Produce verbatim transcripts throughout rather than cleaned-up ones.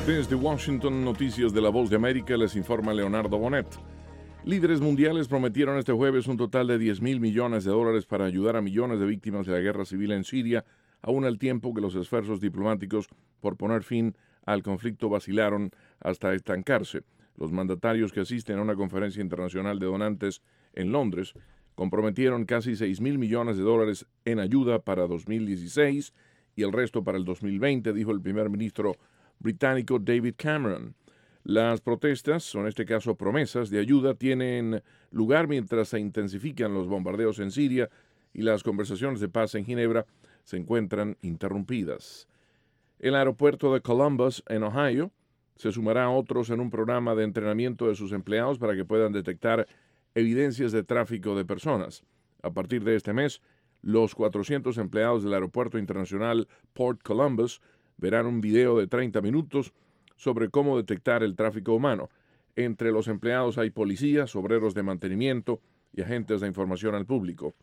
Desde Washington, noticias de La Voz de América, les informa Leonardo Bonet. Líderes mundiales prometieron este jueves un total de diez mil millones de dólares para ayudar a millones de víctimas de la guerra civil en Siria, aún al tiempo que los esfuerzos diplomáticos por poner fin al conflicto vacilaron hasta estancarse. Los mandatarios que asisten a una conferencia internacional de donantes en Londres comprometieron casi seis mil millones de dólares en ayuda para dos mil dieciséis y el resto para el dos mil veinte, dijo el primer ministro británico David Cameron. Las protestas, o en este caso promesas de ayuda, tienen lugar mientras se intensifican los bombardeos en Siria y las conversaciones de paz en Ginebra se encuentran interrumpidas. El aeropuerto de Columbus, en Ohio, se sumará a otros en un programa de entrenamiento de sus empleados para que puedan detectar evidencias de tráfico de personas. A partir de este mes, los cuatrocientos empleados del Aeropuerto Internacional Port Columbus verán un video de treinta minutos sobre cómo detectar el tráfico humano. Entre los empleados hay policías, obreros de mantenimiento y agentes de información al público.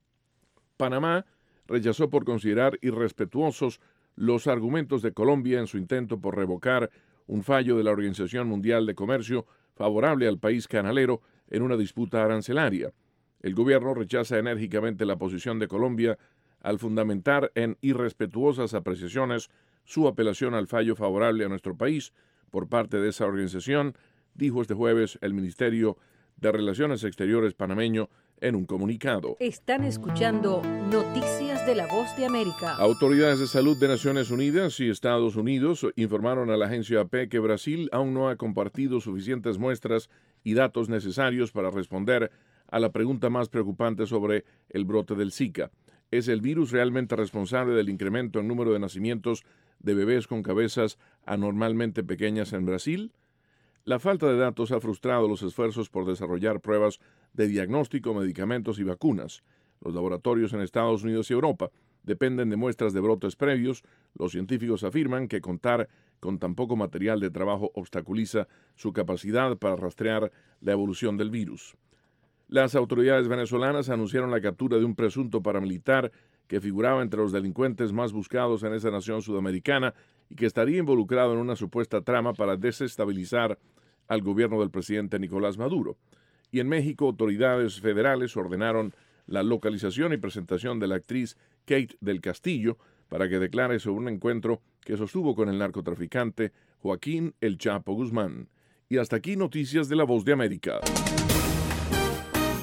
Panamá rechazó por considerar irrespetuosos los argumentos de Colombia en su intento por revocar un fallo de la Organización Mundial de Comercio favorable al país canalero en una disputa arancelaria. El gobierno rechaza enérgicamente la posición de Colombia al fundamentar en irrespetuosas apreciaciones su apelación al fallo favorable a nuestro país por parte de esa organización, dijo este jueves el Ministerio de Relaciones Exteriores panameño en un comunicado. Están escuchando Noticias de la Voz de América. Autoridades de salud de Naciones Unidas y Estados Unidos informaron a la agencia A P que Brasil aún no ha compartido suficientes muestras y datos necesarios para responder a la pregunta más preocupante sobre el brote del Zika. ¿Es el virus realmente responsable del incremento en número de nacimientos de bebés con cabezas anormalmente pequeñas en Brasil? La falta de datos ha frustrado los esfuerzos por desarrollar pruebas de diagnóstico, medicamentos y vacunas. Los laboratorios en Estados Unidos y Europa dependen de muestras de brotes previos. Los científicos afirman que contar con tan poco material de trabajo obstaculiza su capacidad para rastrear la evolución del virus. Las autoridades venezolanas anunciaron la captura de un presunto paramilitar que figuraba entre los delincuentes más buscados en esa nación sudamericana y que estaría involucrado en una supuesta trama para desestabilizar al gobierno del presidente Nicolás Maduro. Y en México, autoridades federales ordenaron la localización y presentación de la actriz Kate del Castillo para que declare sobre un encuentro que sostuvo con el narcotraficante Joaquín El Chapo Guzmán. Y hasta aquí Noticias de la Voz de América.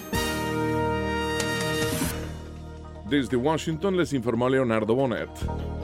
Desde Washington les informó Leonardo Bonet.